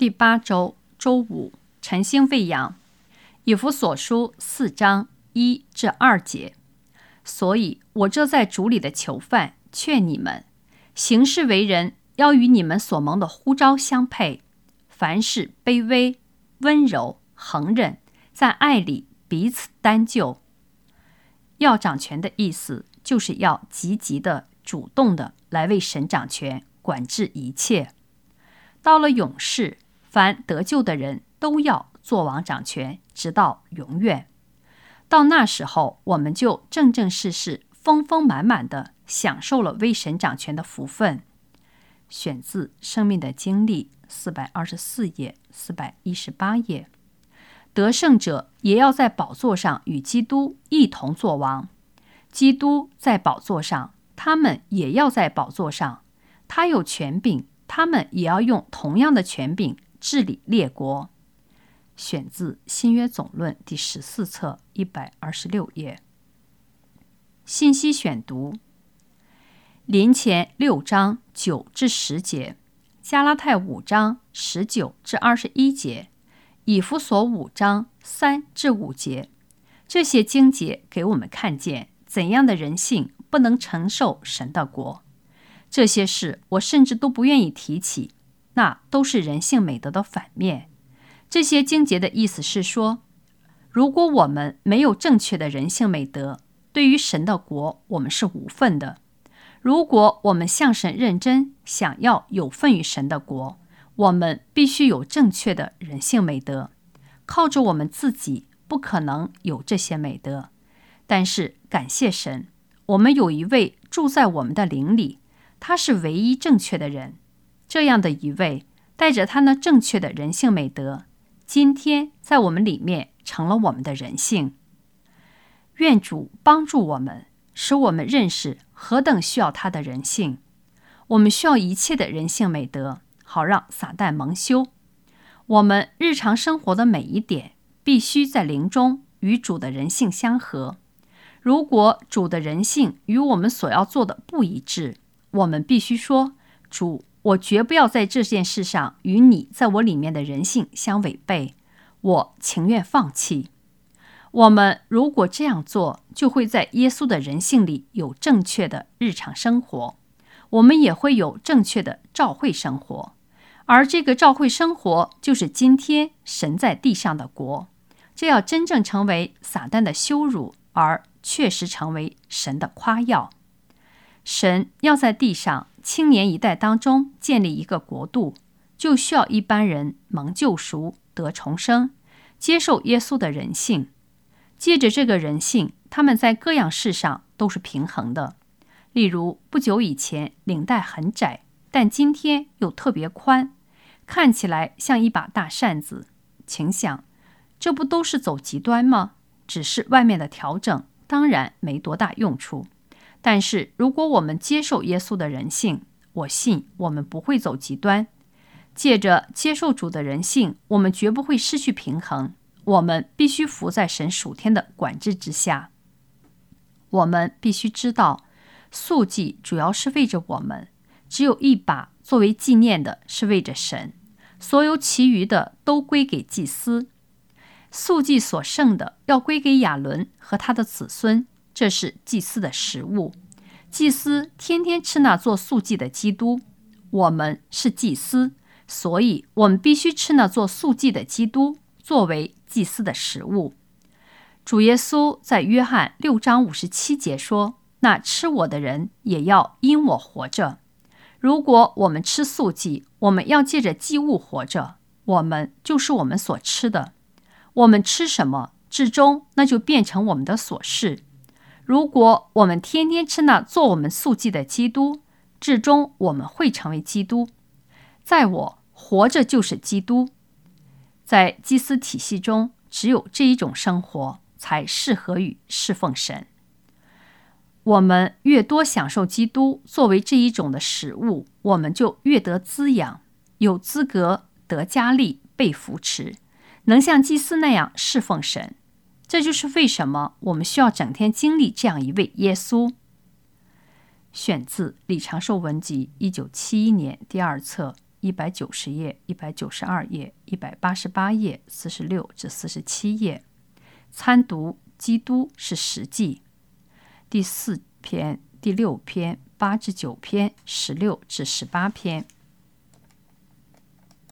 第8周周五，晨星喂养。以弗所书4章1至2节。所以我这在主里的囚犯劝你们，行事为人要与你们所蒙的呼召相配，凡事卑微、温柔、恒忍，在爱里彼此担救。要掌权的意思就是要积极的、主动的来为神掌权，管制一切。到了永世，凡得救的人都要做王掌权，直到永远。到那时候，我们就正正式式、丰丰满满的享受了为神掌权的福分。选自《生命的经历》424页、418页。得胜者也要在宝座上与基督一同作王。基督在宝座上，他们也要在宝座上。他有权柄，他们也要用同样的权柄治理列国。选自《新约总论》第14册126页。信息选读：林前6章9至10节，加拉太5章19至21节，以弗所5章3至5节。这些经节给我们看见怎样的人性不能承受神的国。这些事我甚至都不愿意提起，那都是人性美德的反面。这些经节的意思是说，如果我们没有正确的人性美德，对于神的国我们是无份的。如果我们向神认真，想要有份于神的国，我们必须有正确的人性美德。靠着我们自己不可能有这些美德，但是感谢神，我们有一位住在我们的灵里，他是唯一正确的人。这样的一位带着他那正确的人性美德，今天在我们里面成了我们的人性。愿主帮助我们，使我们认识何等需要他的人性。我们需要一切的人性美德，好让撒旦蒙羞。我们日常生活的每一点必须在灵中与主的人性相合。如果主的人性与我们所要做的不一致，我们必须说，主，我绝不要在这件事上与你在我里面的人性相违背，我情愿放弃。我们如果这样做，就会在耶稣的人性里有正确的日常生活，我们也会有正确的召会生活。而这个召会生活就是今天神在地上的国，这要真正成为撒旦的羞辱，而确实成为神的夸耀。神要在地上青年一代当中建立一个国度，就需要一般人蒙救赎，得重生，接受耶稣的人性。借着这个人性，他们在各样事上都是平衡的。例如，不久以前领带很窄，但今天又特别宽，看起来像一把大扇子。请想，这不都是走极端吗？只是外面的调整，当然没多大用处。但是如果我们接受耶稣的人性，我信我们不会走极端。借着接受主的人性，我们绝不会失去平衡。我们必须服在神属天的管制之下。我们必须知道，素祭主要是为着我们，只有一把作为纪念的是为着神，所有其余的都归给祭司。素祭所剩的要归给亚伦和他的子孙，这是祭司的食物。祭司天天吃那做素祭的基督。我们是祭司，所以我们必须吃那做素祭的基督，作为祭司的食物。主耶稣在约翰6章57节说，那吃我的人也要因我活着。如果我们吃素祭，我们要借着祭物活着，我们就是我们所吃的。我们吃什么，至终那就变成我们的所是。如果我们天天吃那做我们素祭的基督，至终我们会成为基督。在我活着就是基督。在祭司体系中，只有这一种生活才适合于侍奉神。我们越多享受基督作为这一种的食物，我们就越得滋养，有资格得加力，被扶持，能像祭司那样侍奉神。这就是为什么我们需要整天经历这样一位耶稣。选自李长寿文集1971年第2册 190页、192页、188页、46至47页。参读基督是实际，第4篇、第6篇、8至9篇、16至18篇。